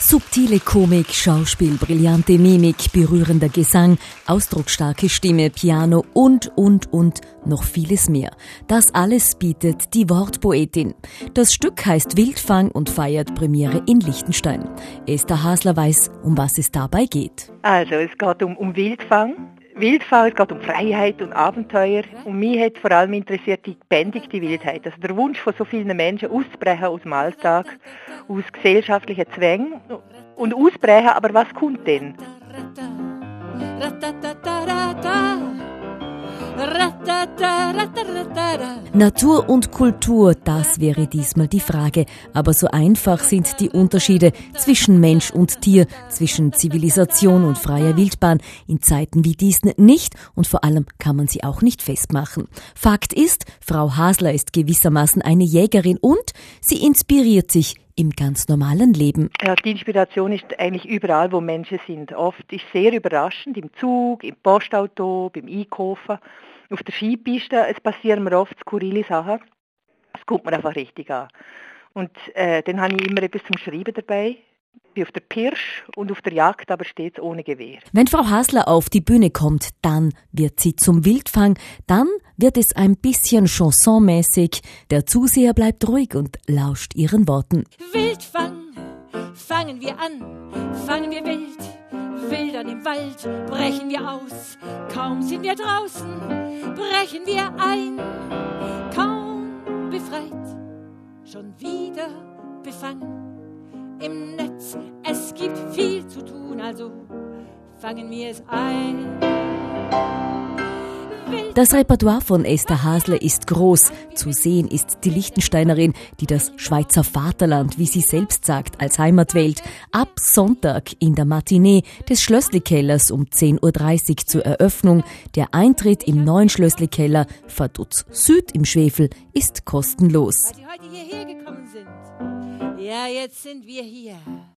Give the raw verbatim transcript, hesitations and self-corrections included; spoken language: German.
Subtile Komik, Schauspiel, brillante Mimik, berührender Gesang, ausdrucksstarke Stimme, Piano und, und, und noch vieles mehr. Das alles bietet die Wortpoetin. Das Stück heißt Wildfang und feiert Premiere in Liechtenstein. Esther Hasler weiß, um was es dabei geht. Also, es geht um, um Wildfang. Wildfang, es geht um Freiheit und Abenteuer. Und mich hat vor allem interessiert die gebändigte Wildheit. Also der Wunsch von so vielen Menschen, auszubrechen aus dem Alltag, aus gesellschaftlichen Zwängen und ausbrechen, aber was kommt denn? Natur und Kultur, das wäre diesmal die Frage. Aber so einfach sind die Unterschiede zwischen Mensch und Tier, zwischen Zivilisation und freier Wildbahn in Zeiten wie diesen nicht und vor allem kann man sie auch nicht festmachen. Fakt ist, Frau Hasler ist gewissermaßen eine Jägerin und sie inspiriert sich im ganz normalen Leben. Ja, die Inspiration ist eigentlich überall, wo Menschen sind. Oft ist sehr überraschend, im Zug, im Postauto, beim Einkaufen, auf der Skipiste. Es passieren mir oft skurrile Sachen. Es kommt mir einfach richtig an. Und äh, dann habe ich immer etwas zum Schreiben dabei. Ich bin auf der Pirsch und auf der Jagd, aber stets ohne Gewehr. Wenn Frau Hasler auf die Bühne kommt, dann wird sie zum Wildfang, dann wird es ein bisschen chansonmäßig. Der Zuseher bleibt ruhig und lauscht ihren Worten. Wildfang, fangen wir an, fangen wir wild, wildern im Wald, brechen wir aus. Kaum sind wir draußen, brechen wir ein, kaum befreit, schon wieder befangen. Im Netz, es gibt viel zu tun, also fangen wir es ein. Das Repertoire von Esther Hasler ist groß. Zu sehen ist die Liechtensteinerin, die das Schweizer Vaterland, wie sie selbst sagt, als Heimat wählt, ab Sonntag in der Matinee des Schlössli-Kellers um zehn Uhr dreißig zur Eröffnung. Der Eintritt im neuen Schlössli-Keller, Vaduz Süd im Schwefel, ist kostenlos. Weil Sie heute hierher gekommen sind. Ja, jetzt sind wir hier.